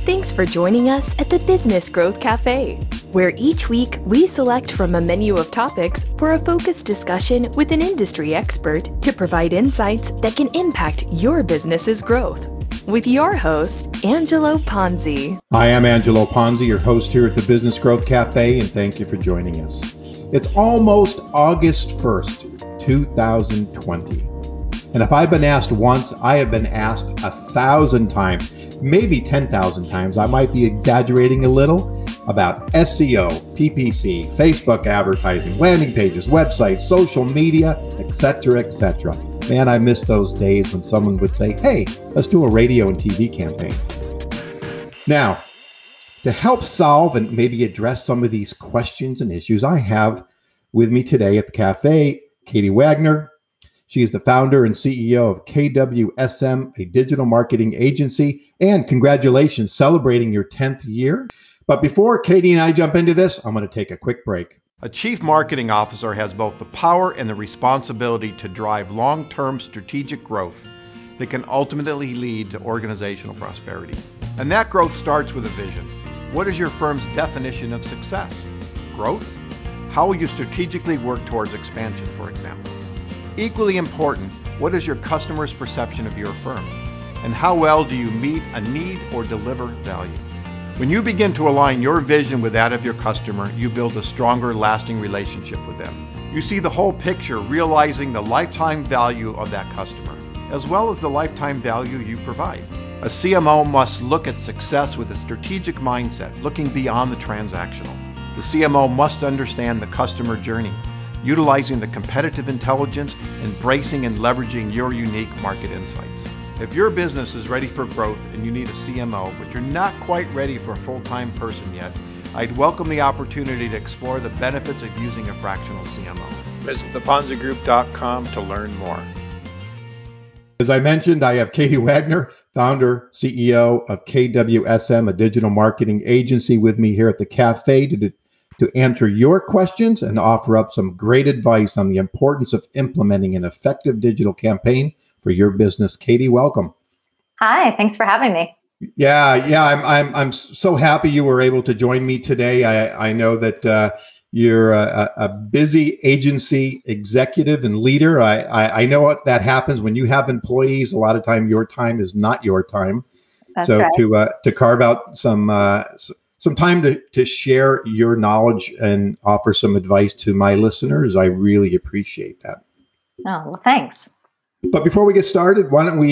Thanks for joining us at the Business Growth Cafe, where each week we select from a menu of topics for a focused discussion with an industry expert to provide insights that can impact your business's growth. With your host, Angelo Ponzi. I am Angelo Ponzi, your host here at the Business Growth Cafe, and thank you for joining us. It's almost August 1st, 2020. And if I've been asked once, I have been asked 1,000 times, maybe 10,000 times. I might be exaggerating a little about SEO, PPC, Facebook advertising, landing pages, websites, social media, etc., etc. Man, I miss those days when someone would say, hey, let's do a radio and TV campaign. Now, to help solve and maybe address some of these questions and issues, I have with me today at the cafe, Katie Wagner. She is the founder and CEO of KWSM, a digital marketing agency, and congratulations, celebrating your 10th year. But before Katie and I jump into this, I'm going to take a quick break. A chief marketing officer has both the power and the responsibility to drive long-term strategic growth that can ultimately lead to organizational prosperity. And that growth starts with a vision. What is your firm's definition of success? Growth? How will you strategically work towards expansion, for example? Equally important, what is your customer's perception of your firm? And how well do you meet a need or deliver value? When you begin to align your vision with that of your customer, you build a stronger, lasting relationship with them. You see the whole picture, realizing the lifetime value of that customer, as well as the lifetime value you provide. A CMO must look at success with a strategic mindset, looking beyond the transactional. The CMO must understand the customer journey, utilizing the competitive intelligence, embracing and leveraging your unique market insights. If your business is ready for growth and you need a CMO, but you're not quite ready for a full-time person yet, I'd welcome the opportunity to explore the benefits of using a fractional CMO. Visit theponzigroup.com to learn more. As I mentioned, I have Katie Wagner, founder, CEO of KWSM, a digital marketing agency, with me here at the cafe to answer your questions and offer up some great advice on the importance of implementing an effective digital campaign for your business. Katie, welcome. Hi, thanks for having me. Yeah, I'm so happy you were able to join me today. I know that you're a busy agency executive and leader. I know what that happens when you have employees. A lot of time, your time is not your time. That's so right. to carve out some time to share your knowledge and offer some advice to my listeners, I really appreciate that. Oh, well, thanks. But before we get started, why don't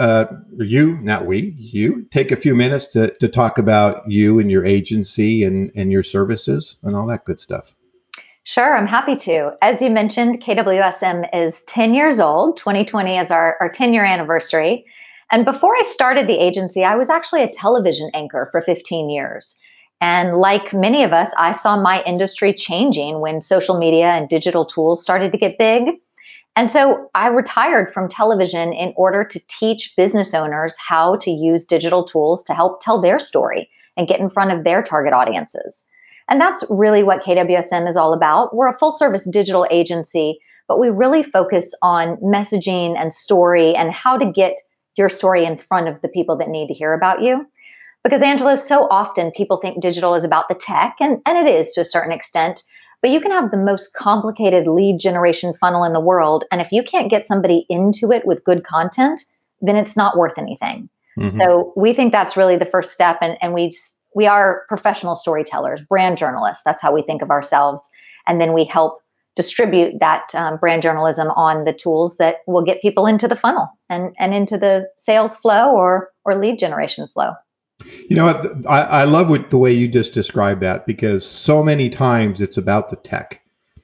you take a few minutes to talk about you and your agency and your services and all that good stuff. Sure, I'm happy to. As you mentioned, KWSM is 10 years old. 2020 is our 10-year anniversary. And before I started the agency, I was actually a television anchor for 15 years. And like many of us, I saw my industry changing when social media and digital tools started to get big. And so I retired from television in order to teach business owners how to use digital tools to help tell their story and get in front of their target audiences. And that's really what KWSM is all about. We're a full service digital agency, but we really focus on messaging and story and how to get your story in front of the people that need to hear about you. Because Angelo, so often people think digital is about the tech, and it is to a certain extent. But you can have the most complicated lead generation funnel in the world. And if you can't get somebody into it with good content, then it's not worth anything. Mm-hmm. So we think that's really the first step. And we are professional storytellers, brand journalists. That's how we think of ourselves. And then we help distribute that brand journalism on the tools that will get people into the funnel and into the sales flow or lead generation flow. You know what? I love the way you just described that, because so many times it's about the tech.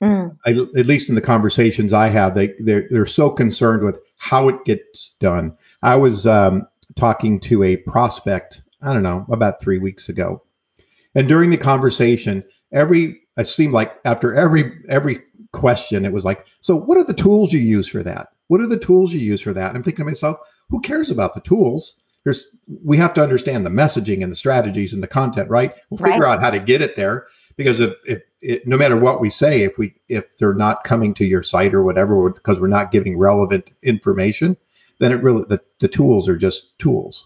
At least in the conversations I have, they're so concerned with how it gets done. I was talking to a prospect, I don't know, about 3 weeks ago, and during the conversation, it seemed like after every question, it was like, so what are the tools you use for that? What are the tools you use for that? And I'm thinking to myself, who cares about the tools? We have to understand the messaging and the strategies and the content, right? We'll figure out how to get it there, because if no matter what we say, if they're not coming to your site or whatever, because we're not giving relevant information, then it really the tools are just tools.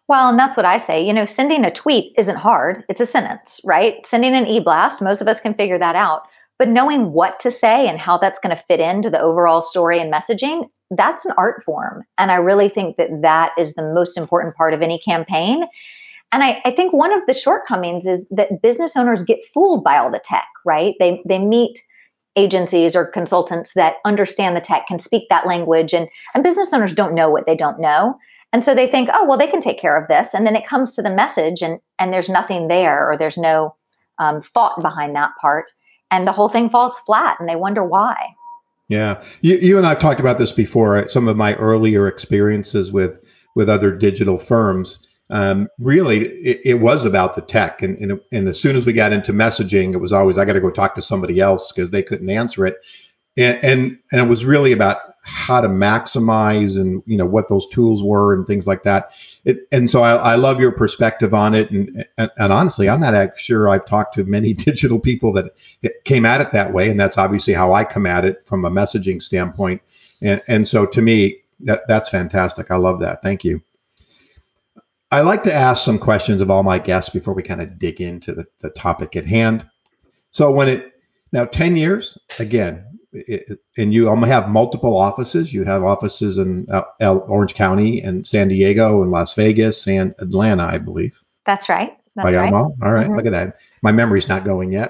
Well, and that's what I say. Sending a tweet isn't hard. It's a sentence, right? Sending an e-blast, most of us can figure that out. But knowing what to say and how that's going to fit into the overall story and messaging, that's an art form. And I really think that that is the most important part of any campaign. And I think one of the shortcomings is that business owners get fooled by all the tech, right? They meet agencies or consultants that understand the tech, can speak that language, and business owners don't know what they don't know. And so they think, oh, well, they can take care of this. And then it comes to the message and there's nothing there, or there's no thought behind that part. And the whole thing falls flat and they wonder why. Yeah. You and I have talked about this before. Some of my earlier experiences with other digital firms. Really, it was about the tech. And as soon as we got into messaging, it was always, I got to go talk to somebody else because they couldn't answer it. And it was really about how to maximize and, what those tools were and things like that. And so I love your perspective on it. And honestly, I'm not sure I've talked to many digital people that came at it that way. And that's obviously how I come at it from a messaging standpoint. And so to me, that's fantastic. I love that. Thank you. I like to ask some questions of all my guests before we kind of dig into the topic at hand. So now 10 years, again, and you have multiple offices. You have offices in Orange County and San Diego and Las Vegas and Atlanta, I believe. That's right. I got them all? All right. Mm-hmm. Look at that. My memory's not going yet.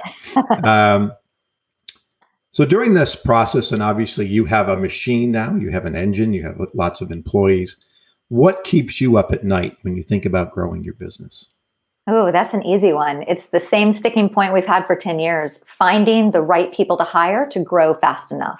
So during this process, and obviously you have a machine now, you have an engine, you have lots of employees. What keeps you up at night when you think about growing your business? Oh, that's an easy one. It's the same sticking point we've had for 10 years, finding the right people to hire to grow fast enough.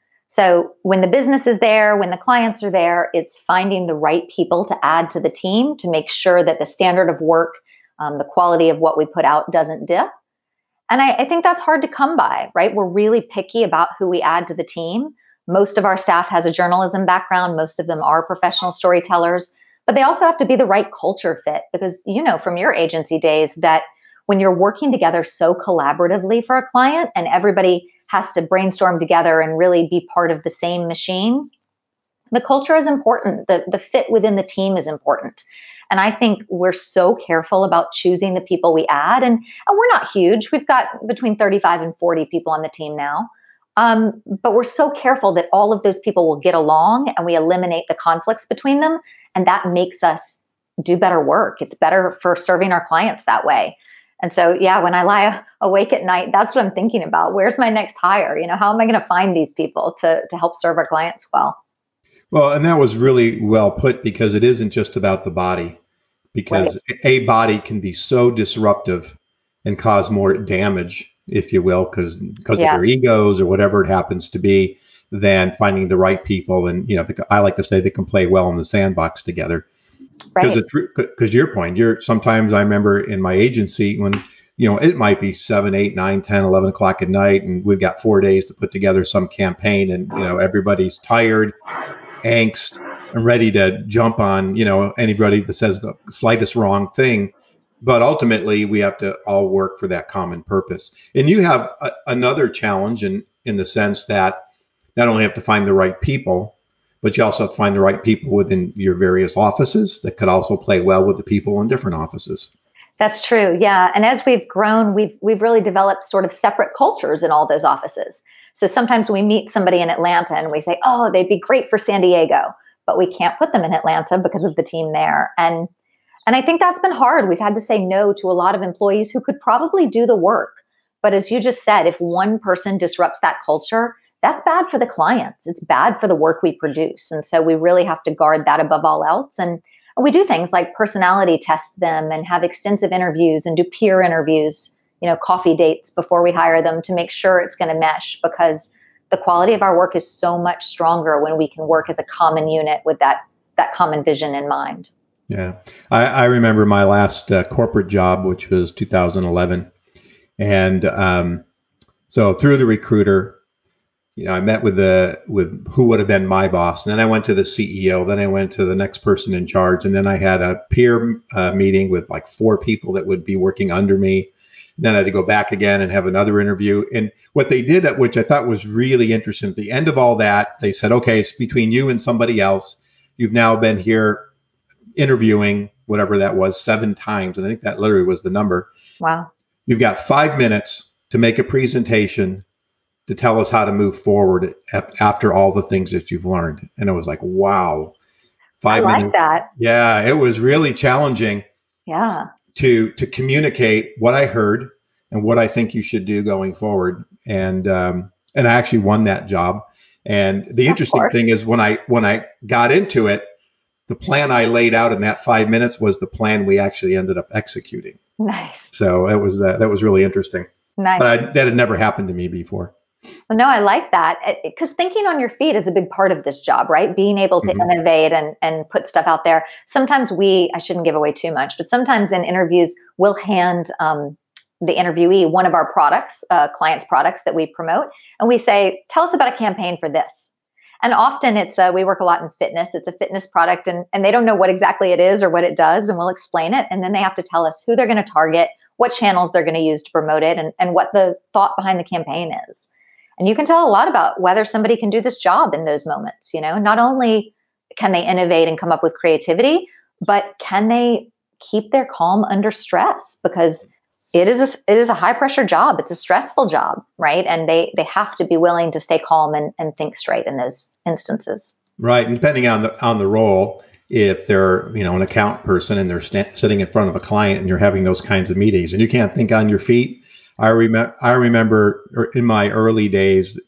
So when the business is there, when the clients are there, it's finding the right people to add to the team to make sure that the standard of work, the quality of what we put out doesn't dip. And I think that's hard to come by, right? We're really picky about who we add to the team. Most of our staff has a journalism background. Most of them are professional storytellers. But they also have to be the right culture fit because from your agency days that when you're working together so collaboratively for a client and everybody has to brainstorm together and really be part of the same machine, the culture is important. The fit within the team is important. And I think we're so careful about choosing the people we add. And we're not huge. We've got between 35 and 40 people on the team now. But we're so careful that all of those people will get along and we eliminate the conflicts between them. And that makes us do better work. It's better for serving our clients that way. And so, yeah, when I lie awake at night, that's what I'm thinking about. Where's my next hire? How am I going to find these people to help serve our clients well? Well, and that was really well put because it isn't just about the body, because right. A body can be so disruptive and cause more damage, if you will, because of their egos or whatever it happens to be, than finding the right people. And, I like to say they can play well in the sandbox together. Right. Because your point, sometimes I remember in my agency when, it might be 7, 8, 9, 10, 11 o'clock at night, and we've got 4 days to put together some campaign and, everybody's tired, angst, and ready to jump on, anybody that says the slightest wrong thing. But ultimately, we have to all work for that common purpose. And you have another challenge in the sense that not only have to find the right people, but you also have to find the right people within your various offices that could also play well with the people in different offices. That's true. Yeah. And as we've grown, we've really developed sort of separate cultures in all those offices. So sometimes we meet somebody in Atlanta and we say, oh, they'd be great for San Diego, but we can't put them in Atlanta because of the team there. And I think that's been hard. We've had to say no to a lot of employees who could probably do the work. But as you just said, if one person disrupts that culture, that's bad for the clients. It's bad for the work we produce. And so we really have to guard that above all else. And we do things like personality test them and have extensive interviews and do peer interviews, coffee dates before we hire them to make sure it's going to mesh, because the quality of our work is so much stronger when we can work as a common unit with that common vision in mind. Yeah. I remember my last corporate job, which was 2011. And so through the recruiter, I met with who would have been my boss. And then I went to the CEO. Then I went to the next person in charge. And then I had a peer meeting with like 4 people that would be working under me. Then I had to go back again and have another interview. And what they did, which I thought was really interesting, at the end of all that, they said, okay, it's between you and somebody else. You've now been here interviewing whatever that was, 7 times. And I think that literally was the number. Wow. You've got 5 minutes to make a presentation to tell us how to move forward after all the things that you've learned. And it was like, wow, I 5 like minutes. that. Yeah, it was really challenging Yeah. to communicate what I heard and what I think you should do going forward. And I actually won that job. And the Of interesting course. thing is when I got into it, the plan I laid out in that 5 minutes was the plan we actually ended up executing. Nice. So that was really interesting. Nice. But that had never happened to me before. Well, no, I like that because thinking on your feet is a big part of this job, right? Being able to Mhm. innovate and put stuff out there. Sometimes I shouldn't give away too much, but sometimes in interviews, we'll hand the interviewee one of our products, clients' products that we promote, and we say, tell us about a campaign for this. And often we work a lot in fitness. It's a fitness product and they don't know what exactly it is or what it does. And we'll explain it. And then they have to tell us who they're going to target, what channels they're going to use to promote it and what the thought behind the campaign is. And you can tell a lot about whether somebody can do this job in those moments. Not only can they innovate and come up with creativity, but can they keep their calm under stress? Because it is a high pressure job. It's a stressful job, right? And they have to be willing to stay calm and think straight in those instances. Right. And depending on the role, if they're, an account person and they're sitting in front of a client and you're having those kinds of meetings and you can't think on your feet. I remember in my early days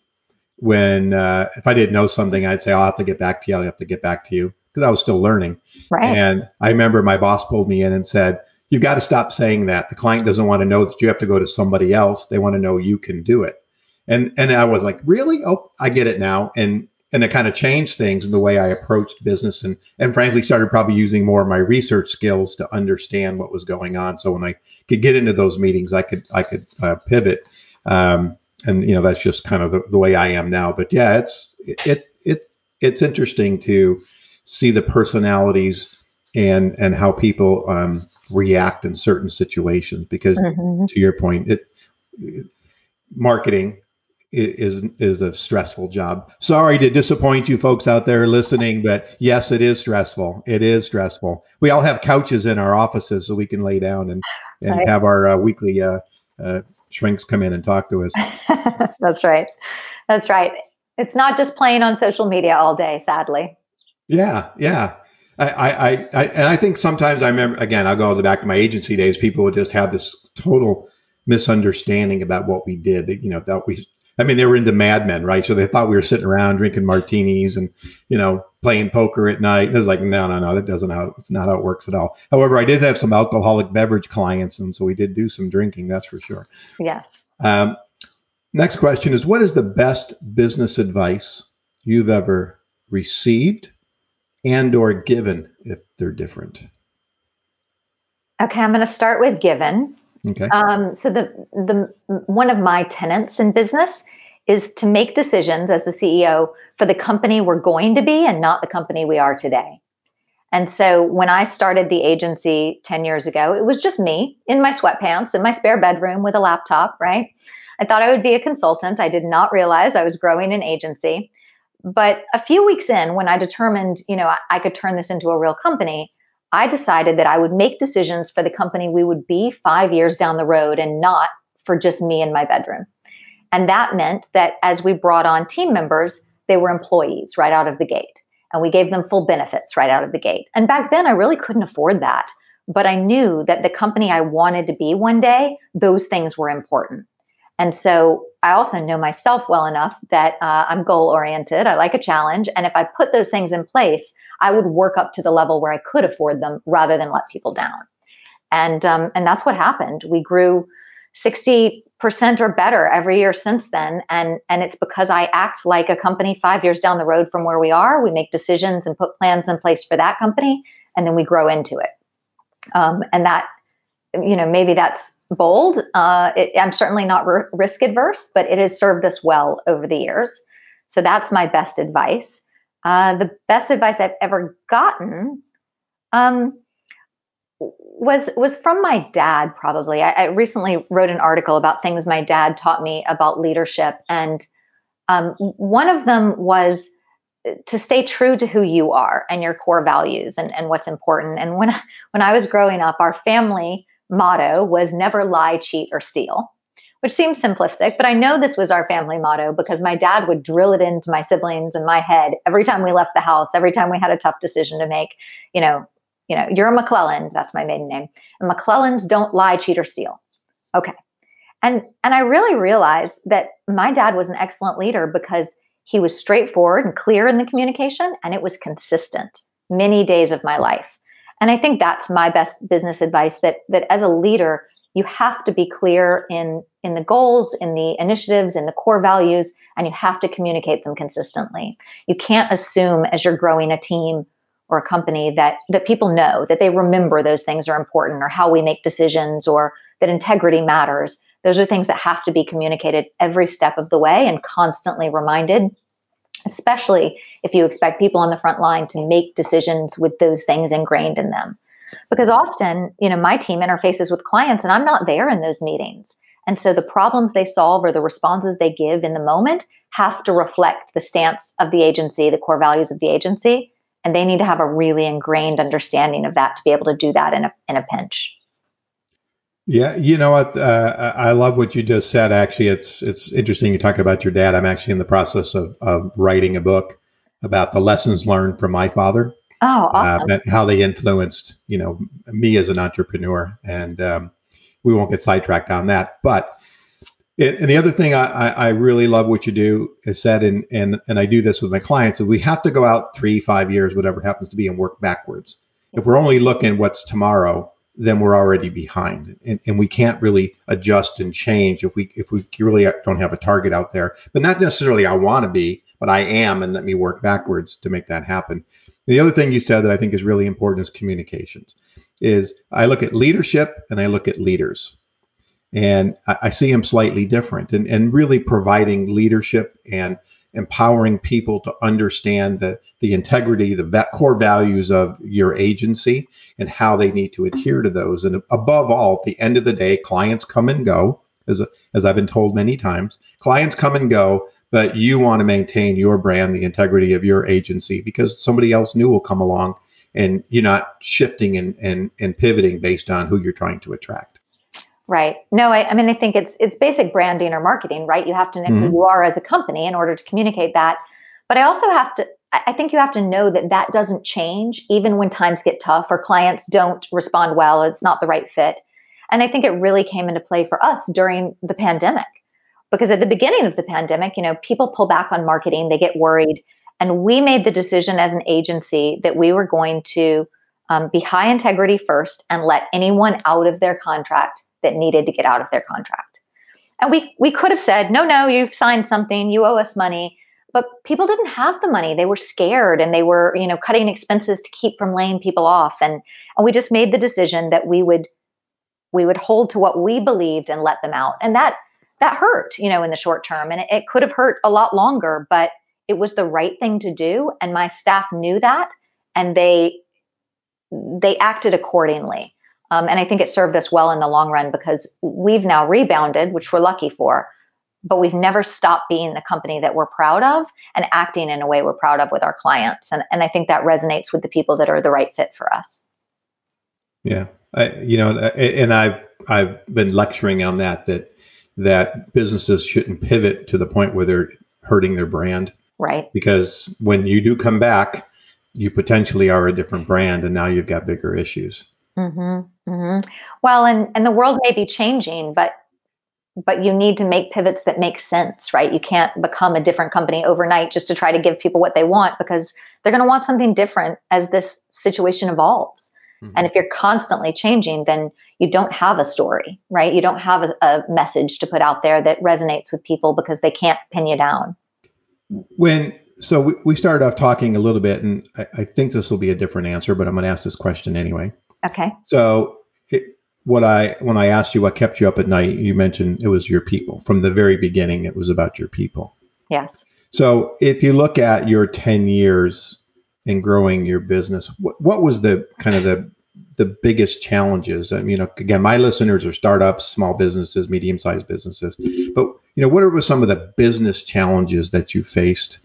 when if I didn't know something, I'd say, I'll have to get back to you. I'll have to get back to you because I was still learning. Right. And I remember my boss pulled me in and said, you've got to stop saying that. The client doesn't want to know that you have to go to somebody else. They want to know you can do it. And I was like, really? Oh, I get it now. And it kind of changed things in the way I approached business and frankly started probably using more of my research skills to understand what was going on. So when I could get into those meetings, I could pivot. And that's just kind of the way I am now. But yeah, it's interesting to see the personalities and how people react in certain situations because to your point, marketing is a stressful job. Sorry to disappoint you folks out there listening, but yes, it is stressful. It is stressful. We all have couches in our offices so we can lay down and Right. have our weekly shrinks come in and talk to us. That's right. That's right. It's not just playing on social media all day, sadly. Yeah, yeah. I think sometimes I remember, again, I'll go back to my agency days, people would just have this total misunderstanding about what we did. They were into Mad Men, right? So they thought we were sitting around drinking martinis and, playing poker at night. And it was like, no, it's not how it works at all. However, I did have some alcoholic beverage clients. And so we did do some drinking, that's for sure. Yes. Next question is, what is the best business advice you've ever received and or given if they're different? Okay, I'm going to start with given. Okay. So the one of my tenets in business is to make decisions as the CEO for the company we're going to be and not the company we are today. And so when I started the agency 10 years ago, it was just me in my sweatpants in my spare bedroom with a laptop, right? I thought I would be a consultant. I did not realize I was growing an agency. But a few weeks in, when I determined, I could turn this into a real company, I decided that I would make decisions for the company we would be 5 years down the road and not for just me in my bedroom. And that meant that as we brought on team members, they were employees right out of the gate. And we gave them full benefits right out of the gate. And back then, I really couldn't afford that. But I knew that the company I wanted to be one day, those things were important. And so I also know myself well enough that I'm goal oriented. I like a challenge. And if I put those things in place, I would work up to the level where I could afford them rather than let people down. And that's what happened. We grew 60% or better every year since then. And it's because I act like a company 5 years down the road from where we are. We make decisions and put plans in place for that company, and then we grow into it. And that, maybe that's bold. I'm certainly not risk adverse, but it has served us well over the years. So that's my best advice. The best advice I've ever gotten was from my dad, probably. I recently wrote an article about things my dad taught me about leadership. And one of them was to stay true to who you are and your core values and what's important. And when I was growing up, our family motto was never lie, cheat, or steal, which seems simplistic, but I know this was our family motto because my dad would drill it into my siblings and my head every time we left the house, every time we had a tough decision to make. You're a McClelland, that's my maiden name, and McClellans don't lie, cheat, or steal. Okay. And I really realized that my dad was an excellent leader because he was straightforward and clear in the communication, and it was consistent many days of my life. And I think that's my best business advice, that as a leader, you have to be clear in the goals, in the initiatives, in the core values, and you have to communicate them consistently. You can't assume as you're growing a team or a company that people know, that they remember those things are important, or how we make decisions, or that integrity matters. Those are things that have to be communicated every step of the way and constantly reminded, especially if you expect people on the front line to make decisions with those things ingrained in them. Because often, my team interfaces with clients and I'm not there in those meetings. And so the problems they solve or the responses they give in the moment have to reflect the stance of the agency, the core values of the agency. And they need to have a really ingrained understanding of that to be able to do that in a pinch. Yeah, you know what? I love what you just said. Actually, it's interesting you talk about your dad. I'm actually in the process of writing a book about the lessons learned from my father. Oh, awesome. And how they influenced, me as an entrepreneur. And we won't get sidetracked on that. But and the other thing I really love what you do is said, and I do this with my clients, is we have to go out 3-5 years, whatever it happens to be, and work backwards. If we're only looking what's tomorrow, then we're already behind, and we can't really adjust and change if we really don't have a target out there. But not necessarily I want to be, but I am, and let me work backwards to make that happen. The other thing you said that I think is really important is communications. Is I look at leadership and I look at leaders, and I see them slightly different, and really providing leadership and empowering people to understand the integrity, the core values of your agency and how they need to adhere to those. And above all, at the end of the day, clients come and go, as I've been told many times, clients come and go, but you want to maintain your brand, the integrity of your agency, because somebody else new will come along and you're not shifting and pivoting based on who you're trying to attract. Right. No, I mean, I think it's basic branding or marketing, right? You have to know who you are as a company in order to communicate that. But I think you have to know that doesn't change even when times get tough or clients don't respond well. It's not the right fit. And I think it really came into play for us during the pandemic, because at the beginning of the pandemic, people pull back on marketing, they get worried. And we made the decision as an agency that we were going to be high integrity first and let anyone out of their contract that needed to get out of their contract. And we could have said, no, you've signed something, you owe us money. But people didn't have the money. They were scared and they were, cutting expenses to keep from laying people off. And we just made the decision that we would hold to what we believed and let them out. And that hurt, in the short term. And it could have hurt a lot longer, but it was the right thing to do. And my staff knew that, and they acted accordingly. And I think it served us well in the long run, because we've now rebounded, which we're lucky for, but we've never stopped being the company that we're proud of and acting in a way we're proud of with our clients. And I think that resonates with the people that are the right fit for us. Yeah. And I've been lecturing on that businesses shouldn't pivot to the point where they're hurting their brand. Right. Because when you do come back, you potentially are a different brand, and now you've got bigger issues. Mm-hmm, mm-hmm. Well, and the world may be changing, but you need to make pivots that make sense, right? You can't become a different company overnight just to try to give people what they want, because they're going to want something different as this situation evolves. Mm-hmm. And if you're constantly changing, then you don't have a story, right? You don't have a message to put out there that resonates with people because they can't pin you down. So we started off talking a little bit, and I think this will be a different answer, but I'm going to ask this question anyway. Okay. So when I asked you what kept you up at night, you mentioned it was your people. From the very beginning, it was about your people. Yes. So if you look at your 10 years in growing your business, what was the kind of the biggest challenges? I mean, again, my listeners are startups, small businesses, medium-sized businesses. But what were some of the business challenges that you faced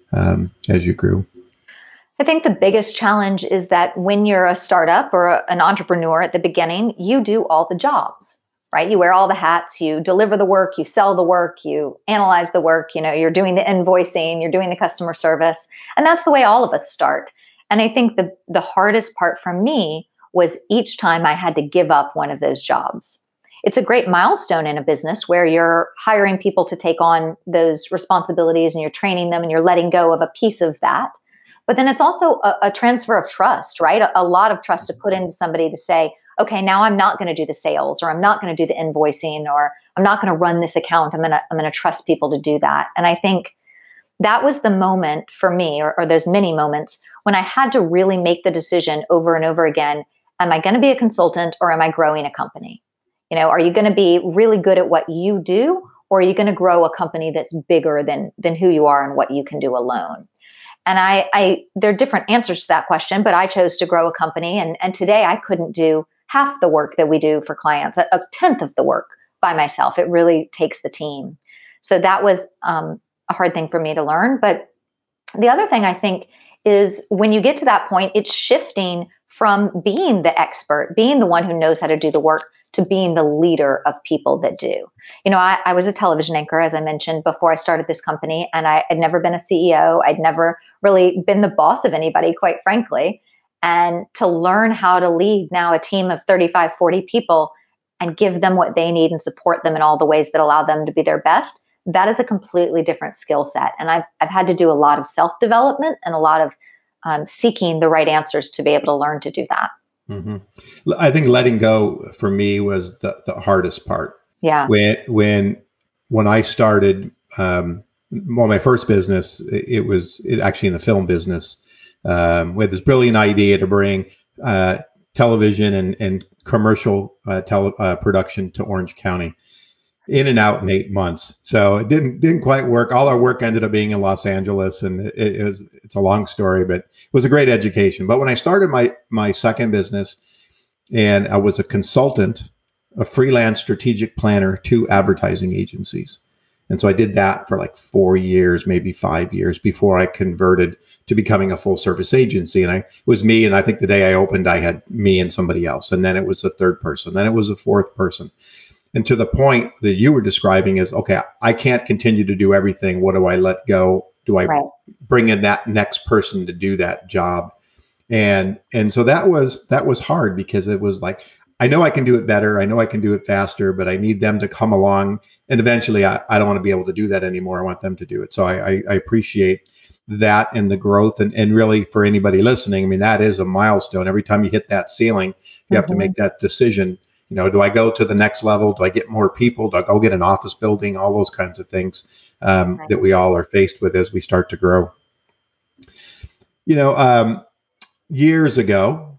as you grew? I think the biggest challenge is that when you're a startup or an entrepreneur at the beginning, you do all the jobs, right? You wear all the hats, you deliver the work, you sell the work, you analyze the work, you're doing the invoicing, you're doing the customer service. And that's the way all of us start. And I think the hardest part for me was each time I had to give up one of those jobs. It's a great milestone in a business where you're hiring people to take on those responsibilities and you're training them and you're letting go of a piece of that. But then it's also a transfer of trust, right? A lot of trust to put into somebody to say, okay, now I'm not going to do the sales, or I'm not going to do the invoicing, or I'm not going to run this account. I'm going to trust people to do that. And I think that was the moment for me, or those many moments when I had to really make the decision over and over again. Am I going to be a consultant, or am I growing a company? Are you going to be really good at what you do, or are you going to grow a company that's bigger than who you are and what you can do alone? And there are different answers to that question, but I chose to grow a company. And today I couldn't do half the work that we do for clients, a tenth of the work by myself. It really takes the team. So that was a hard thing for me to learn. But the other thing I think is when you get to that point, it's shifting from being the expert, being the one who knows how to do the work, to being the leader of people that do. I was a television anchor, as I mentioned, before I started this company, and I had never been a CEO. I'd never really been the boss of anybody, quite frankly. And to learn how to lead now a team of 35, 40 people and give them what they need and support them in all the ways that allow them to be their best, that is a completely different skill set. And I've had to do a lot of self-development and a lot of seeking the right answers to be able to learn to do that. Mm-hmm. I think letting go for me was the hardest part. Yeah. When I started, my first business, it was actually in the film business. We had this brilliant idea to bring television and commercial production to Orange County, in and out in 8 months. So it didn't quite work. All our work ended up being in Los Angeles, and it's a long story, but it was a great education. But when I started my second business, and I was a consultant, a freelance strategic planner to advertising agencies. And so I did that for like 4 years, maybe 5 years before I converted to becoming a full service agency. And it was me. And I think the day I opened, I had me and somebody else. And then it was a third person. Then it was a fourth person. And to the point that you were describing is, okay, I can't continue to do everything. What do I let go? Do I bring in that next person to do that job? And so that was hard, because it was like, I know I can do it better. I know I can do it faster, but I need them to come along. And eventually I don't want to be able to do that anymore. I want them to do it. So I appreciate that and the growth. And really, for anybody listening, I mean, that is a milestone. Every time you hit that ceiling, you have to make that decision. Do I go to the next level? Do I get more people? Do I go get an office building? All those kinds of things that we all are faced with as we start to grow. Years ago,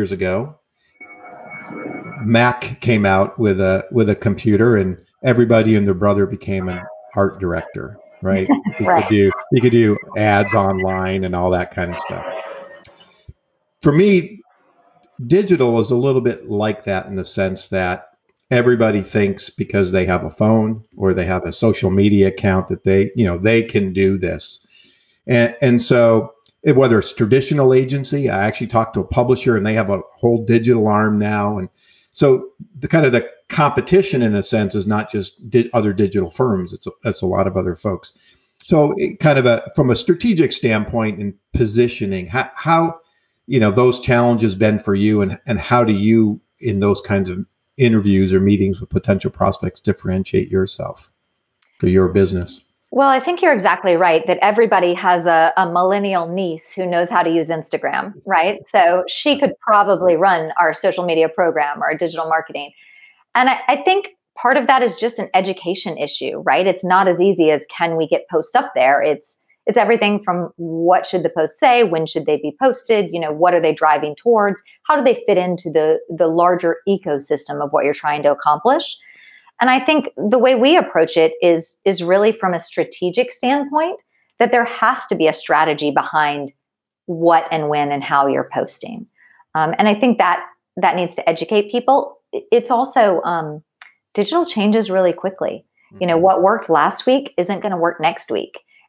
Mac came out with a computer, and everybody and their brother became an art director, right? You could do ads online and all that kind of stuff. For me, digital is a little bit like that, in the sense that everybody thinks because they have a phone or they have a social media account that they can do this. And so whether it's traditional agency, I actually talked to a publisher and they have a whole digital arm now. And so the competition, in a sense, is not just other digital firms. It's a lot of other folks. So from a strategic standpoint and positioning, how those challenges been for you, and how do you, in those kinds of interviews or meetings with potential prospects, differentiate yourself for your business? Well, I think you're exactly right that everybody has a millennial niece who knows how to use Instagram, right? So she could probably run our social media program or our digital marketing. And I think part of that is just an education issue, right? It's not as easy as, can we get posts up there? It's everything from what should the post say, when should they be posted, what are they driving towards, how do they fit into the larger ecosystem of what you're trying to accomplish. And I think the way we approach it is really from a strategic standpoint, that there has to be a strategy behind what and when and how you're posting. And I think that needs to educate people. It's also digital changes really quickly. What worked last week isn't going to work next week.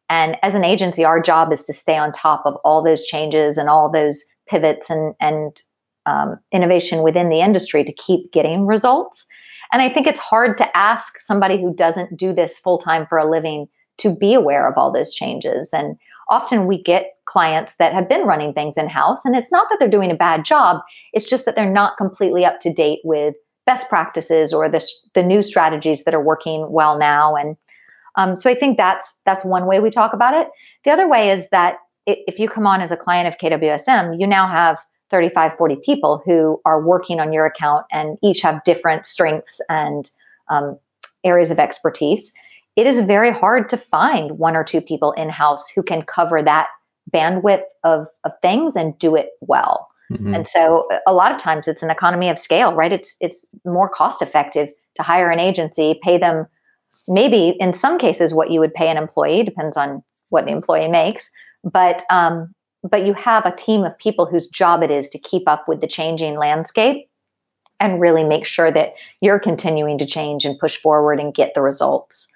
And as an agency, our job is to stay on top of all those changes and all those pivots and innovation within the industry to keep getting results. And I think it's hard to ask somebody who doesn't do this full time for a living to be aware of all those changes. And often we get clients that have been running things in-house, and it's not that they're doing a bad job. It's just that they're not completely up to date with best practices or the new strategies that are working well now. And so I think that's one way we talk about it. The other way is that if you come on as a client of KWSM, you now have 35, 40 people who are working on your account and each have different strengths and areas of expertise. It is very hard to find one or two people in-house who can cover that bandwidth of things and do it well. Mm-hmm. And so a lot of times it's an economy of scale, right? It's more cost effective to hire an agency, pay them maybe in some cases what you would pay an employee, depends on what the employee makes. But you have a team of people whose job it is to keep up with the changing landscape and really make sure that you're continuing to change and push forward and get the results.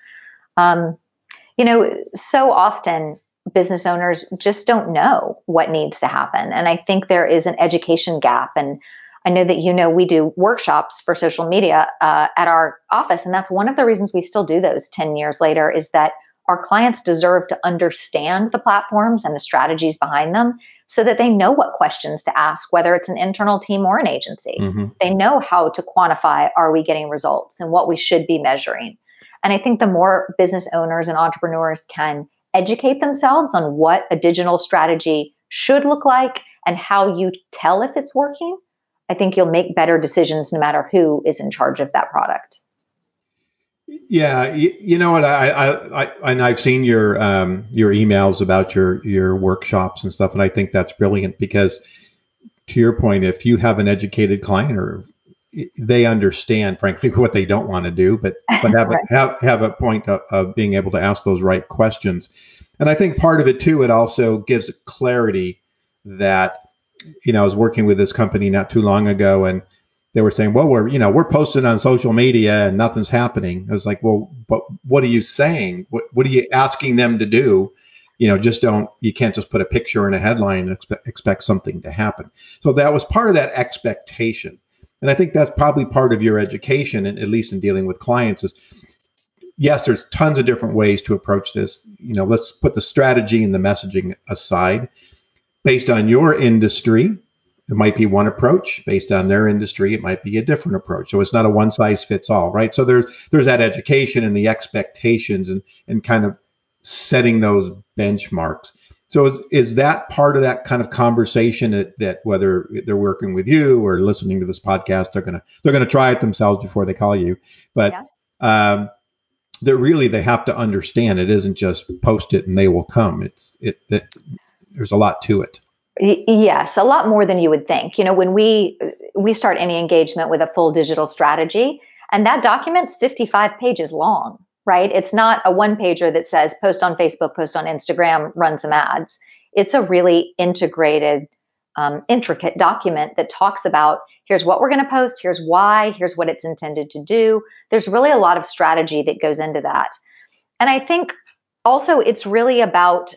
So often business owners just don't know what needs to happen. And I think there is an education gap. And I know that, we do workshops for social media at our office. And that's one of the reasons we still do those 10 years later, is that our clients deserve to understand the platforms and the strategies behind them so that they know what questions to ask, whether it's an internal team or an agency. Mm-hmm. They know how to quantify, are we getting results, and what we should be measuring. And I think the more business owners and entrepreneurs can educate themselves on what a digital strategy should look like and how you tell if it's working, I think you'll make better decisions no matter who is in charge of that product. Yeah, you know what? I've seen your emails about your workshops and stuff, and I think that's brilliant because, to your point, if you have an educated client, or they understand, frankly, what they don't want to do, but have right. have a point of being able to ask those right questions, and I think part of it too, it also gives clarity that, I was working with this company not too long ago, and they were saying, well, we're posting on social media and nothing's happening. I was like, well, but what are you saying? What are you asking them to do? You can't just put a picture in a headline and expect something to happen. So that was part of that expectation. And I think that's probably part of your education, and at least in dealing with clients, is yes, there's tons of different ways to approach this. Let's put the strategy and the messaging aside. Based on your industry, it might be one approach. Based on their industry, it might be a different approach. So it's not a one size fits all, right? So there's that education and the expectations and kind of setting those benchmarks. So is that part of that kind of conversation that whether they're working with you or listening to this podcast, they're gonna try it themselves before they call you, but yeah. They have to understand it isn't just post it and they will come. There's a lot to it. Yes, a lot more than you would think. When we start any engagement with a full digital strategy, and that document's 55 pages long, right? It's not a one pager that says post on Facebook, post on Instagram, run some ads. It's a really integrated, intricate document that talks about, here's what we're going to post, here's why, here's what it's intended to do. There's really a lot of strategy that goes into that. And I think also it's really about,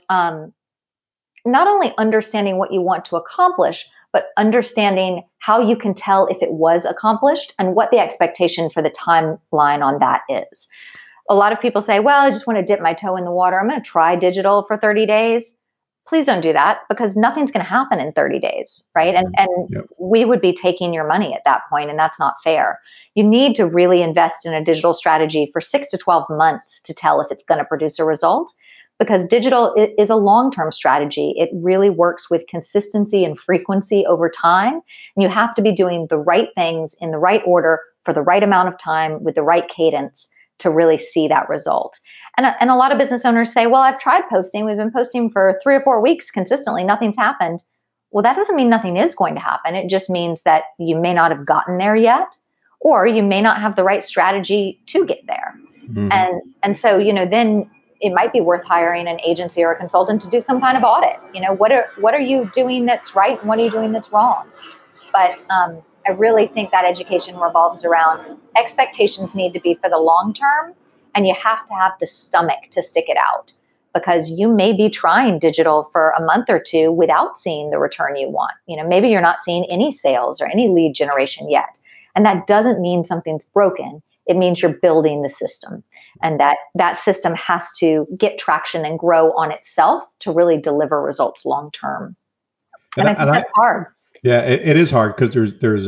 not only understanding what you want to accomplish, but understanding how you can tell if it was accomplished and what the expectation for the timeline on that is. A lot of people say, well, I just want to dip my toe in the water. I'm going to try digital for 30 days. Please don't do that, because nothing's going to happen in 30 days, right? And yep. We would be taking your money at that point, and that's not fair. You need to really invest in a digital strategy for 6 to 12 months to tell if it's going to produce a result. Because digital is a long-term strategy. It really works with consistency and frequency over time. And you have to be doing the right things in the right order for the right amount of time with the right cadence to really see that result. And a lot of business owners say, well, I've tried posting. We've been posting for 3 or 4 weeks consistently. Nothing's happened. Well, that doesn't mean nothing is going to happen. It just means that you may not have gotten there yet, or you may not have the right strategy to get there. Mm-hmm. And so, then it might be worth hiring an agency or a consultant to do some kind of audit. What are you doing that's right and what are you doing that's wrong? But I really think that education revolves around expectations need to be for the long term, and you have to have the stomach to stick it out. because you may be trying digital for a month or two without seeing the return you want. Maybe you're not seeing any sales or any lead generation yet. And that doesn't mean something's broken. It means you're building the system, and that system has to get traction and grow on itself to really deliver results long term. And I think that's hard. Yeah, it is hard because there's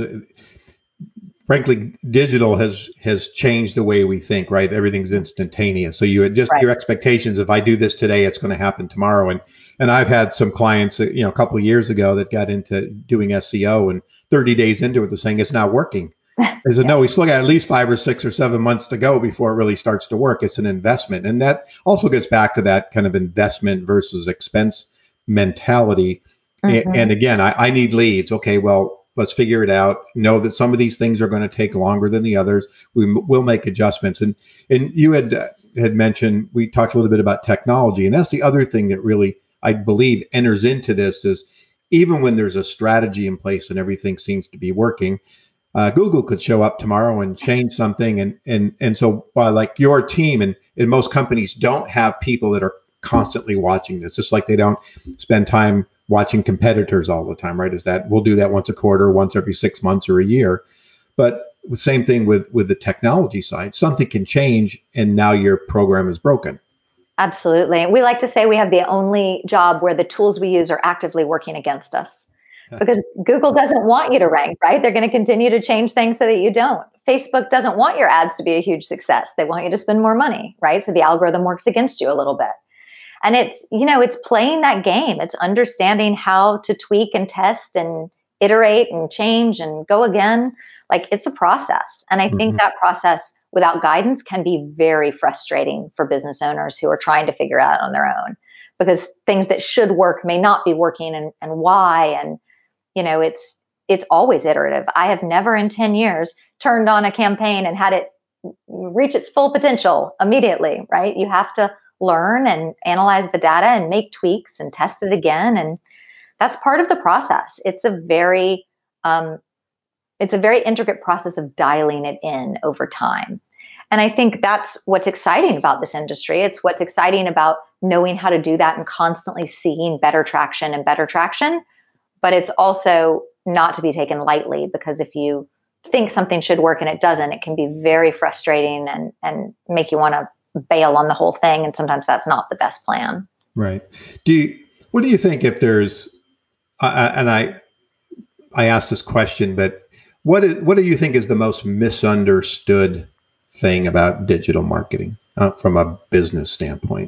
frankly, digital has changed the way we think, right? Everything's instantaneous. So you just your expectations, if I do this today, it's going to happen tomorrow. And I've had some clients, a couple of years ago that got into doing SEO, and 30 days into it, they're saying it's not working. I said, no, we still got at least 5 or 6 or 7 months to go before it really starts to work. It's an investment. And that also gets back to that kind of investment versus expense mentality. Mm-hmm. And again, I need leads. Okay, well, let's figure it out. Know that some of these things are going to take longer than the others. We'll make adjustments. And you had mentioned, we talked a little bit about technology. And that's the other thing that really, I believe, enters into this is even when there's a strategy in place and everything seems to be working, Google could show up tomorrow and change something. And so while like your team and most companies don't have people that are constantly watching this, just like they don't spend time watching competitors all the time, right? Is that we'll do that once a quarter, once every 6 months or a year. But the same thing with the technology side, something can change and now your program is broken. Absolutely. We like to say we have the only job where the tools we use are actively working against us. Because Google doesn't want you to rank, right? They're going to continue to change things so that you don't. Facebook doesn't want your ads to be a huge success. They want you to spend more money, right? So the algorithm works against you a little bit. And it's playing that game. It's understanding how to tweak and test and iterate and change and go again. Like, it's a process. And I think that process without guidance can be very frustrating for business owners who are trying to figure out on their own, because things that should work may not be working, and why. And it's always iterative. I have never in 10 years turned on a campaign and had it reach its full potential immediately, right? You have to learn and analyze the data and make tweaks and test it again. And that's part of the process. It's a very intricate process of dialing it in over time. And I think that's what's exciting about this industry. It's what's exciting about knowing how to do that and constantly seeing better traction and better traction. But it's also not to be taken lightly, because if you think something should work and it doesn't, it can be very frustrating and make you want to bail on the whole thing. And sometimes that's not the best plan. Right. What do you think if there's, and I asked this question, but what do you think is the most misunderstood thing about digital marketing from a business standpoint?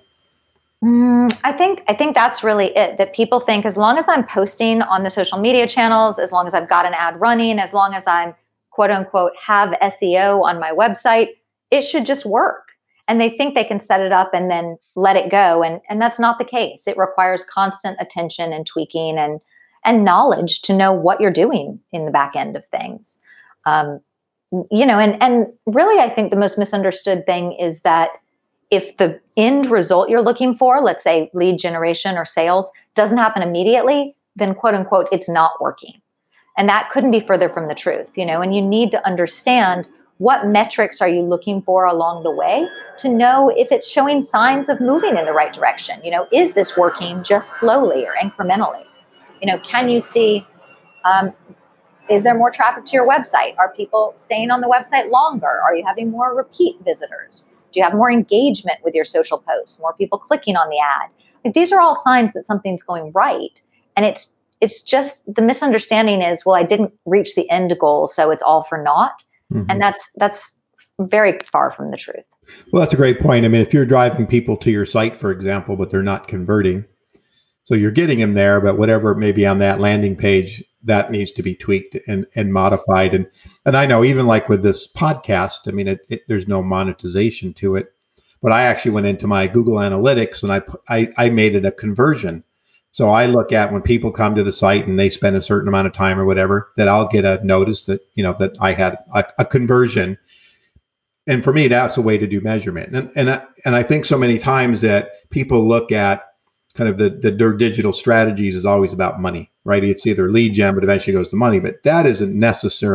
I think that's really it, that people think as long as I'm posting on the social media channels, as long as I've got an ad running, as long as I'm quote unquote have SEO on my website, it should just work. And they think they can set it up and then let it go. And that's not the case. It requires constant attention and tweaking and knowledge to know what you're doing in the back end of things. And really, I think the most misunderstood thing is that if the end result you're looking for, let's say lead generation or sales, doesn't happen immediately, then quote unquote, it's not working. And that couldn't be further from the truth, and you need to understand what metrics are you looking for along the way to know if it's showing signs of moving in the right direction. Is this working just slowly or incrementally? Can you see, is there more traffic to your website? Are people staying on the website longer? Are you having more repeat visitors? Do you have more engagement with your social posts? More people clicking on the ad? Like, these are all signs that something's going right. And it's just the misunderstanding is, well, I didn't reach the end goal, so it's all for naught. Mm-hmm. And that's very far from the truth. Well, that's a great point. I mean, if you're driving people to your site, for example, but they're not converting, so you're getting them there, but whatever may be on that landing page, that needs to be tweaked and modified. And I know even like with this podcast, I mean, there's no monetization to it, but I actually went into my Google Analytics and I made it a conversion. So I look at when people come to the site and they spend a certain amount of time or whatever, that I'll get a notice that, that I had a conversion. And for me, that's a way to do measurement. And I think so many times that people look at kind of the digital strategies is always about money, right? It's either lead gen, but eventually goes to money. But that isn't necessarily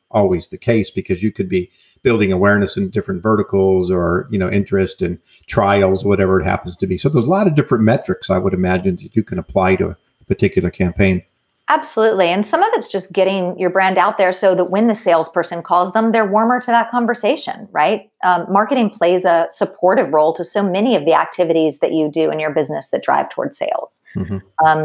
always the case, because you could be building awareness in different verticals or, interest and trials, whatever it happens to be. So there's a lot of different metrics, I would imagine, that you can apply to a particular campaign. Absolutely. And some of it's just getting your brand out there so that when the salesperson calls them, they're warmer to that conversation, right? Marketing plays a supportive role to so many of the activities that you do in your business that drive towards sales. Mm-hmm.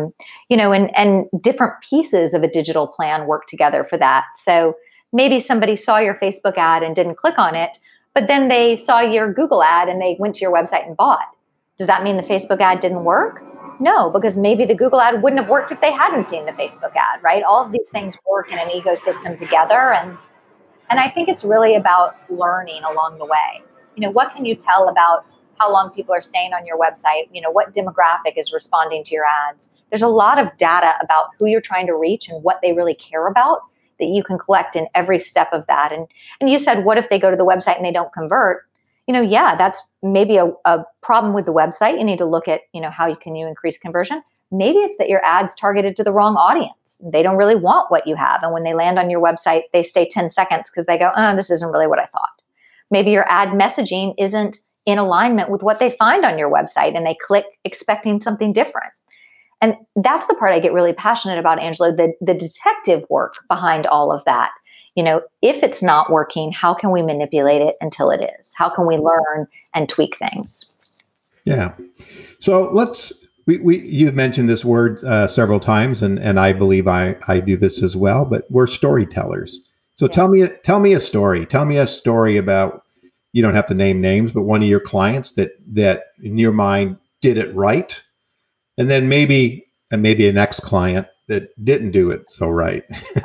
And different pieces of a digital plan work together for that. So maybe somebody saw your Facebook ad and didn't click on it, but then they saw your Google ad and they went to your website and bought. Does that mean the Facebook ad didn't work? No, because maybe the Google ad wouldn't have worked if they hadn't seen the Facebook ad, right? All of these things work in an ecosystem together. And I think it's really about learning along the way. What can you tell about how long people are staying on your website? What demographic is responding to your ads? There's a lot of data about who you're trying to reach and what they really care about that you can collect in every step of that. And you said, what if they go to the website and they don't convert? Yeah, that's maybe a problem with the website. You need to look at, how you increase conversion. Maybe it's that your ad's targeted to the wrong audience. They don't really want what you have. And when they land on your website, they stay 10 seconds because they go, this isn't really what I thought. Maybe your ad messaging isn't in alignment with what they find on your website and they click expecting something different. And that's the part I get really passionate about, Angela, the detective work behind all of that. If it's not working, how can we manipulate it until it is? How can we learn and tweak things? Yeah. So you've mentioned this word several times, and I believe I do this as well, but we're storytellers. So yeah. Tell me a story. Tell me a story about, you don't have to name names, but one of your clients that in your mind did it right. And then maybe an ex-client that didn't do it so right.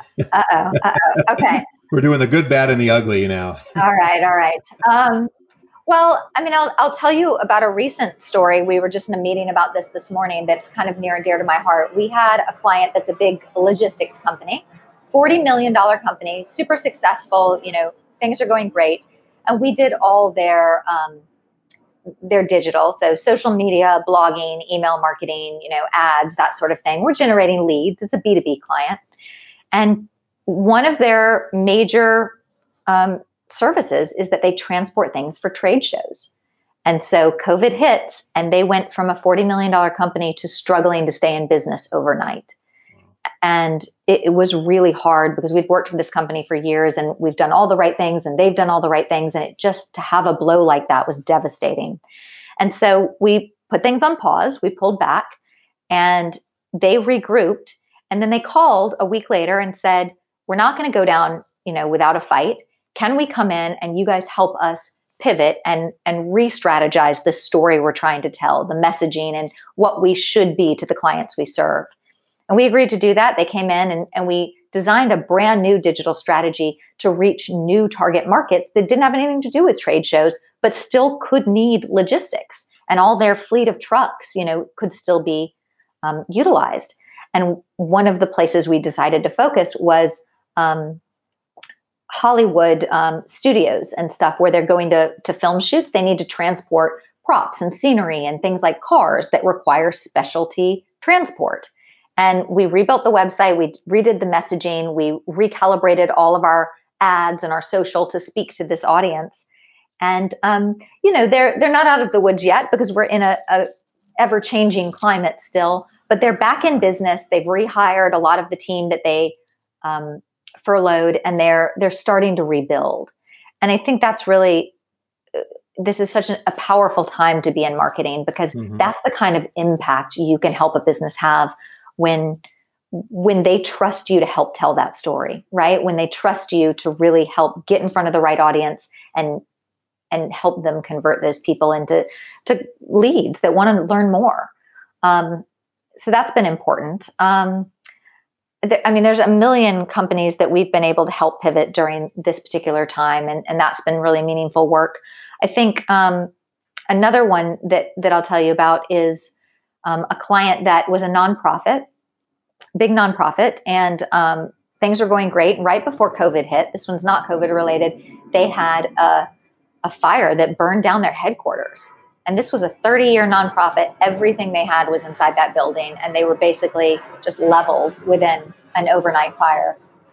Okay. We're doing the good, bad, and the ugly now. All right. Well, I'll tell you about a recent story. We were just in a meeting about this morning that's kind of near and dear to my heart. We had a client that's a big logistics company, $40 million company, super successful, things are going great. And we did all their digital, so social media, blogging, email marketing, ads, that sort of thing. We're generating leads. It's a B2B client. And one of their major services is that they transport things for trade shows. And so COVID hits and they went from a $40 million company to struggling to stay in business overnight. And it was really hard because we've worked with this company for years and we've done all the right things and they've done all the right things. And it just to have a blow like that was devastating. And so we put things on pause. We pulled back and they regrouped. And then they called a week later and said, we're not going to go down, without a fight. Can we come in and you guys help us pivot and re-strategize the story we're trying to tell, the messaging and what we should be to the clients we serve? And we agreed to do that. They came in and we designed a brand new digital strategy to reach new target markets that didn't have anything to do with trade shows, but still could need logistics. And all their fleet of trucks, could still be utilized. And one of the places we decided to focus was Hollywood studios and stuff where they're going to film shoots. They need to transport props and scenery and things like cars that require specialty transport. And we rebuilt the website. We redid the messaging. We recalibrated all of our ads and our social to speak to this audience. And, they're not out of the woods yet because we're in a ever-changing climate still, but they're back in business. They've rehired a lot of the team that they furloughed, and they're starting to rebuild. And I think that's really, this is such a powerful time to be in marketing because that's the kind of impact you can help a business have when they trust you to help tell that story, right? When they trust you to really help get in front of the right audience and help them convert those people into leads that want to learn more. So that's been important. There's a million companies that we've been able to help pivot during this particular time, and that's been really meaningful work. I think another one that I'll tell you about is a client that was a nonprofit, big nonprofit, and things were going great. And right before COVID hit, this one's not COVID related, they had a fire that burned down their headquarters. And this was a 30-year nonprofit. Everything they had was inside that building, and they were basically just leveled within an overnight fire.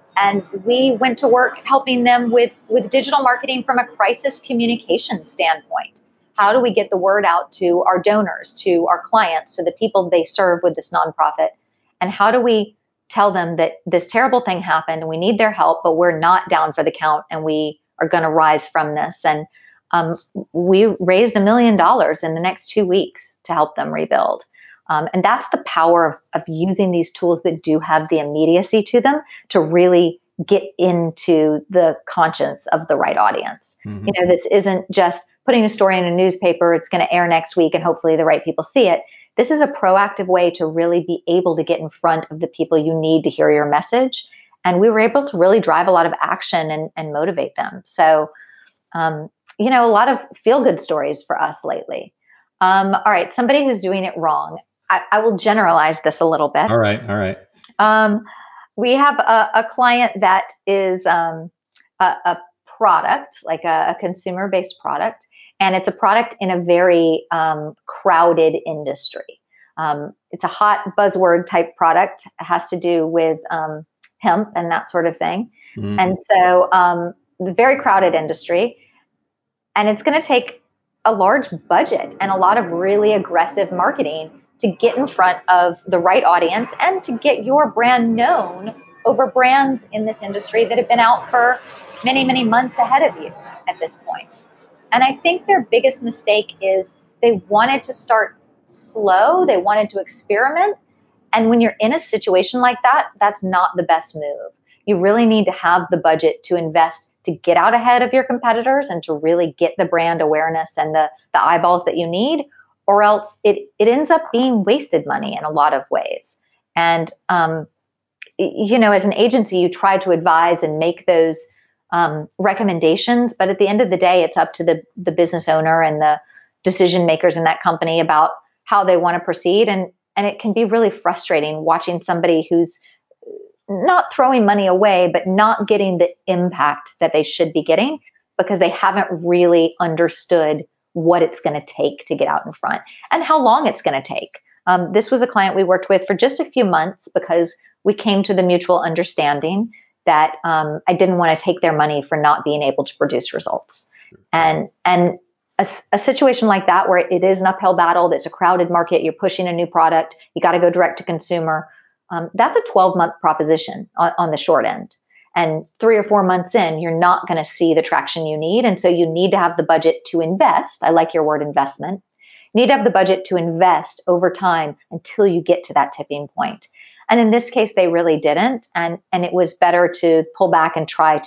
And we went to work helping them with digital marketing from a crisis communication standpoint. How do we get the word out to our donors, to our clients, to the people they serve with this nonprofit? And how do we tell them that this terrible thing happened and we need their help, but we're not down for the count and we are going to rise from this? And we raised $1 million in the next 2 weeks to help them rebuild. And that's the power of using these tools that do have the immediacy to them to really get into the conscience of the right audience. Mm-hmm. You know, this isn't just putting a story in a newspaper, it's going to air next week and hopefully the right people see it. This is a proactive way to really be able to get in front of the people you need to hear your message. And we were able to really drive a lot of action and motivate them. So, you know, a lot of feel-good stories for us lately. All right, somebody who's doing it wrong. I will generalize this a little bit. All right. We have a client that is a product, like a consumer-based product, and it's a product in a very crowded industry. It's a hot buzzword type product. It has to do with hemp and that sort of thing. Mm-hmm. And so very crowded industry, and it's going to take a large budget and a lot of really aggressive marketing to get in front of the right audience and to get your brand known over brands in this industry that have been out for many, many months ahead of you at this point. And I think their biggest mistake is they wanted to start slow. They wanted to experiment. And when you're in a situation like that, that's not the best move. You really need to have the budget to invest to get out ahead of your competitors and to really get the brand awareness and the eyeballs that you need, or else it ends up being wasted money in a lot of ways. And, you know, as an agency, you try to advise and make those recommendations, but at the end of the day, it's up to the business owner and the decision makers in that company about how they want to proceed. And it can be really frustrating watching somebody who's not throwing money away, but not getting the impact that they should be getting because they haven't really understood what it's going to take to get out in front and how long it's going to take. This was a client we worked with for just a few months because we came to the mutual understanding that I didn't want to take their money for not being able to produce results. And a situation like that where it is an uphill battle, that's a crowded market, you're pushing a new product, you got to go direct to consumer. That's a 12-month proposition on the short end. And 3 or 4 months in, you're not going to see the traction you need. And so you need to have the budget to invest. I like your word investment. You need to have the budget to invest over time until you get to that tipping point. And in this case, they really didn't. And it was better to pull back and try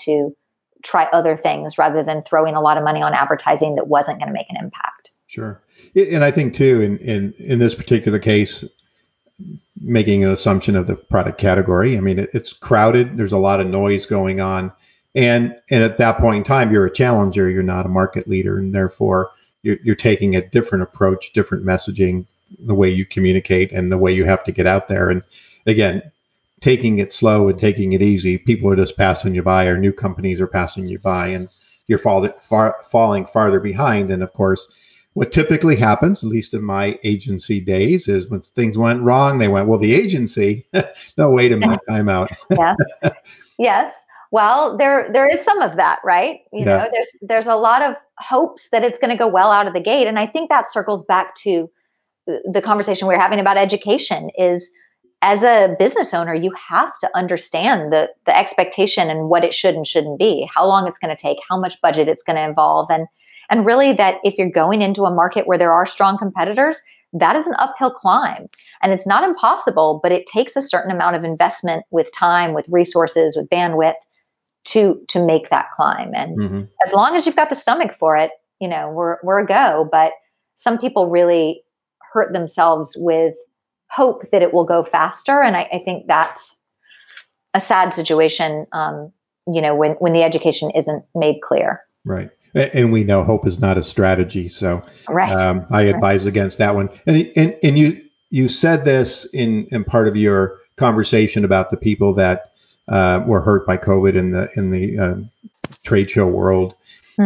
other things rather than throwing a lot of money on advertising that wasn't going to make an impact. Sure. And I think, too, in this particular case, making an assumption of the product category. I mean, it's crowded. There's a lot of noise going on. And at that point in time, you're a challenger. You're not a market leader. And therefore, you're taking a different approach, different messaging, the way you communicate and the way you have to get out there. And again, taking it slow and taking it easy, people are just passing you by, or new companies are passing you by, and you're falling farther behind. And of course, what typically happens, at least in my agency days, is when things went wrong, they went, well, the agency, no, wait a minute, I'm out. Yeah. Yes. Well, there is some of that, right? You know, there's a lot of hopes that it's going to go well out of the gate. And I think that circles back to the conversation we were having about education is, as a business owner, you have to understand the expectation and what it should and shouldn't be, how long it's going to take, how much budget it's going to involve. And really that if you're going into a market where there are strong competitors, that is an uphill climb. And it's not impossible, but it takes a certain amount of investment with time, with resources, with bandwidth to make that climb. And as long as you've got the stomach for it, you know, we're a go. But some people really hurt themselves with hope that it will go faster. And I think that's a sad situation, you know, when the education isn't made clear. Right. And we know hope is not a strategy. So I advise against that one. And you said this in part of your conversation about the people that were hurt by COVID in the trade show world.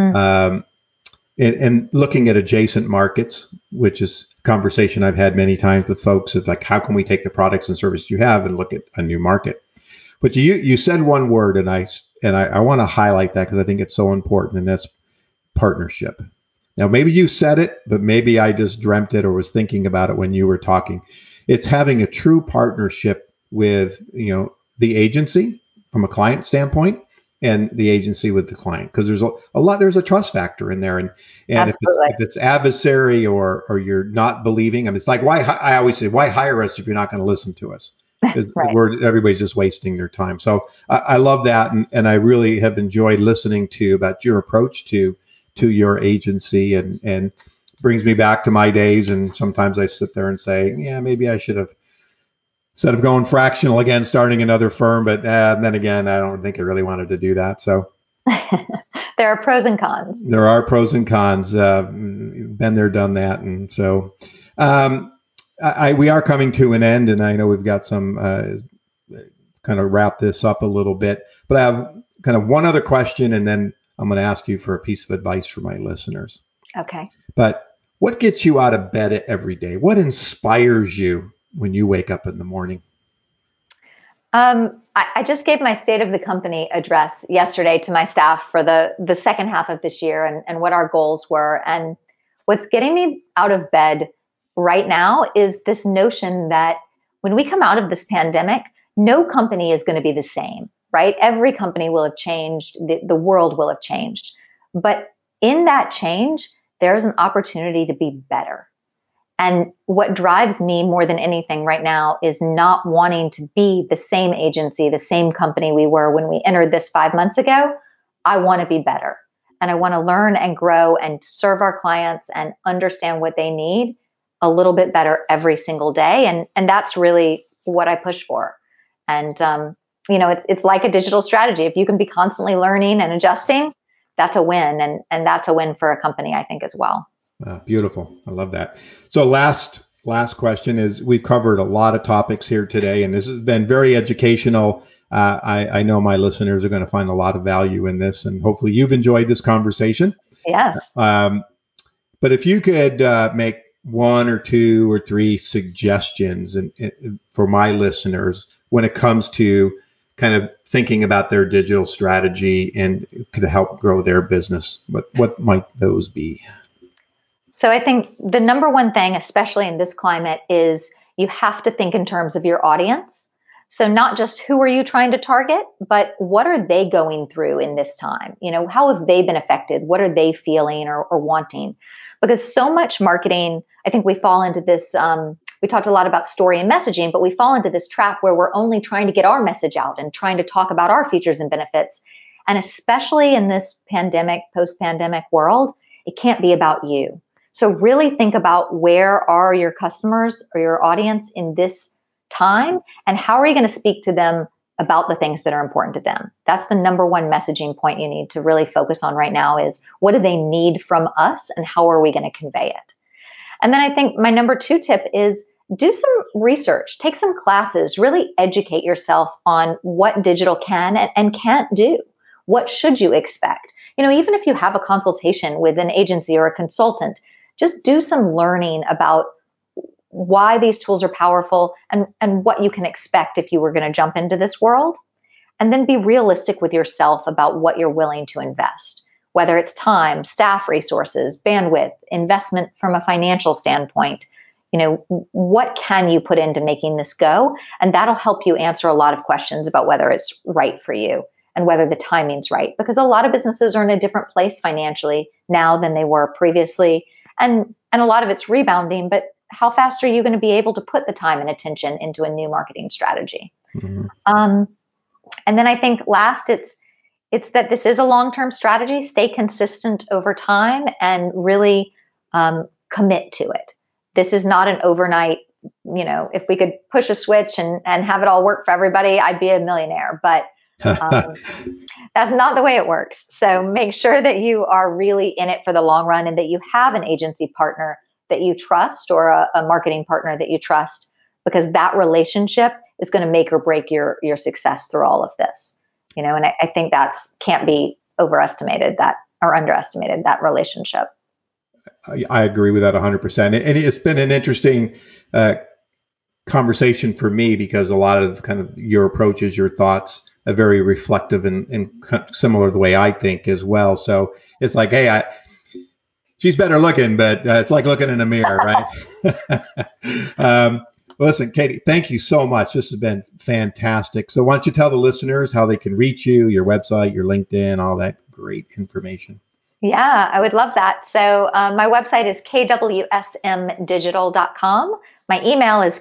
And looking at adjacent markets, which is a conversation I've had many times with folks of like, how can we take the products and services you have and look at a new market? But you said one word, and I want to highlight that because I think it's so important, and that's partnership. Now, maybe you said it, but maybe I just dreamt it or was thinking about it when you were talking. It's having a true partnership with, the agency from a client standpoint and the agency with the client, because there's a trust factor in there. And Absolutely. if it's adversary or you're not believing, I mean, it's like, I always say, why hire us if you're not going to listen to us? Right. Everybody's just wasting their time. So I love that. And I really have enjoyed listening to about your approach to your agency, and brings me back to my days. And sometimes I sit there and say, yeah, maybe I should have, instead of going fractional again, starting another firm. But then again, I don't think I really wanted to do that. So There are pros and cons. there are pros and cons. Been there, done that. And so we are coming to an end, and I know we've got some kind of wrap this up a little bit. But I have kind of one other question, and then I'm going to ask you for a piece of advice for my listeners. Okay. But what gets you out of bed every day? What inspires you when you wake up in the morning? I just gave my state of the company address yesterday to my staff for the second half of this year, and what our goals were. And what's getting me out of bed right now is this notion that when we come out of this pandemic, no company is going to be the same, right? Every company will have changed. The world will have changed. But in that change, there's an opportunity to be better. And what drives me more than anything right now is not wanting to be the same agency, the same company we were when we entered this 5 months ago. I want to be better. And I want to learn and grow and serve our clients and understand what they need a little bit better every single day. And that's really what I push for. And, it's like a digital strategy. If you can be constantly learning and adjusting, that's a win. And that's a win for a company, I think, as well. Beautiful. I love that. So last question is, we've covered a lot of topics here today, and this has been very educational. I know my listeners are going to find a lot of value in this, and hopefully you've enjoyed this conversation. Yes. But if you could make one or two or three suggestions for my listeners when it comes to kind of thinking about their digital strategy and could help grow their business, what might those be? So I think the number one thing, especially in this climate, is you have to think in terms of your audience. So not just who are you trying to target, but what are they going through in this time? How have they been affected? What are they feeling or wanting? Because so much marketing, I think we fall into this, we talked a lot about story and messaging, but we fall into this trap where we're only trying to get our message out and trying to talk about our features and benefits. And especially in this pandemic, post-pandemic world, it can't be about you. So really think about, where are your customers or your audience in this time, and how are you going to speak to them about the things that are important to them? That's the number one messaging point you need to really focus on right now, is what do they need from us and how are we going to convey it? And then I think my number two tip is, do some research, take some classes, really educate yourself on what digital can and can't do. What should you expect? Even if you have a consultation with an agency or a consultant, just do some learning about why these tools are powerful and what you can expect if you were going to jump into this world. And then be realistic with yourself about what you're willing to invest, whether it's time, staff resources, bandwidth, investment from a financial standpoint. What can you put into making this go? And that'll help you answer a lot of questions about whether it's right for you and whether the timing's right. Because a lot of businesses are in a different place financially now than they were previously. And a lot of it's rebounding, but how fast are you going to be able to put the time and attention into a new marketing strategy? Mm-hmm. And then I think last, it's that this is a long-term strategy. Stay consistent over time and really commit to it. This is not an overnight, if we could push a switch and have it all work for everybody, I'd be a millionaire. But that's not the way it works. So make sure that you are really in it for the long run, and that you have an agency partner that you trust, or a marketing partner that you trust, because that relationship is going to make or break your success through all of this. And I think that's can't be overestimated, or underestimated, that relationship. I agree with that 100%. And it's been an interesting conversation for me, because a lot of kind of your approaches, your thoughts are very reflective and similar to the way I think as well. So it's like, hey, she's better looking, but it's like looking in a mirror, right? Listen, Katie, thank you so much. This has been fantastic. So why don't you tell the listeners how they can reach you, your website, your LinkedIn, all that great information. Yeah, I would love that. So my website is kwsmdigital.com. My email is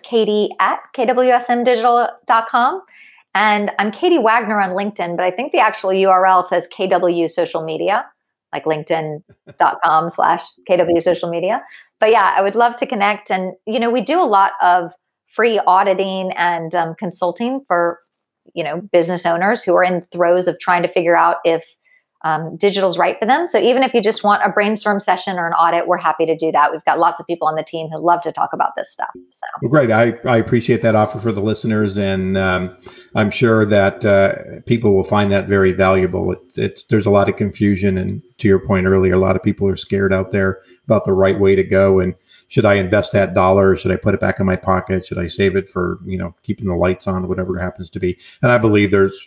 katie@kwsmdigital.com. And I'm Katie Wagner on LinkedIn, but I think the actual URL says KW Social Media, like linkedin.com/KW Social Media. But yeah, I would love to connect. And, we do a lot of free auditing and consulting for, business owners who are in throes of trying to figure out if digital's right for them. So even if you just want a brainstorm session or an audit, we're happy to do that. We've got lots of people on the team who love to talk about this stuff. So well, great. I appreciate that offer for the listeners, and I'm sure that people will find that very valuable. There's a lot of confusion, and to your point earlier, a lot of people are scared out there about the right way to go. And should I invest that dollar? Or should I put it back in my pocket? Should I save it for keeping the lights on, whatever it happens to be? And I believe there's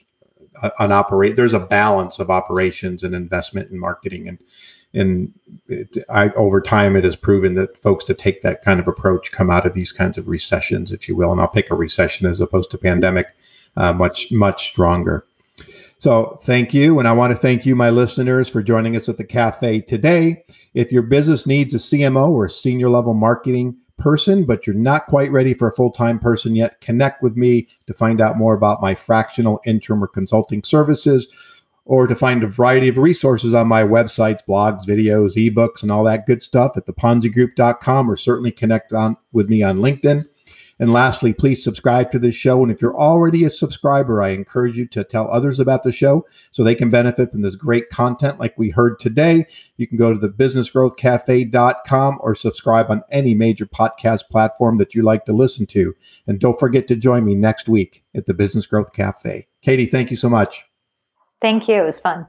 a balance of operations and investment and marketing, and over time it has proven that folks that take that kind of approach come out of these kinds of recessions, if you will, and I'll pick a recession as opposed to pandemic, much stronger. So thank you, and I want to thank you, my listeners, for joining us at the cafe today. If your business needs a CMO or a senior level marketing person, but you're not quite ready for a full-time person yet, connect with me to find out more about my fractional, interim, or consulting services, or to find a variety of resources on my websites, blogs, videos, ebooks, and all that good stuff at theponzigroup.com, or certainly connect with me on LinkedIn. And lastly, please subscribe to this show. And if you're already a subscriber, I encourage you to tell others about the show so they can benefit from this great content like we heard today. You can go to thebusinessgrowthcafe.com or subscribe on any major podcast platform that you like to listen to. And don't forget to join me next week at the Business Growth Cafe. Katie, thank you so much. Thank you. It was fun.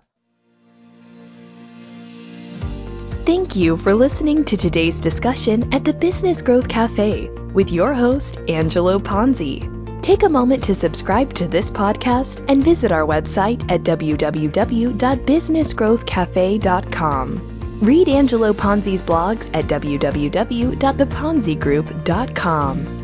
Thank you for listening to today's discussion at the Business Growth Cafe with your host, Angelo Ponzi. Take a moment to subscribe to this podcast and visit our website at www.businessgrowthcafe.com. Read Angelo Ponzi's blogs at www.theponzigroup.com.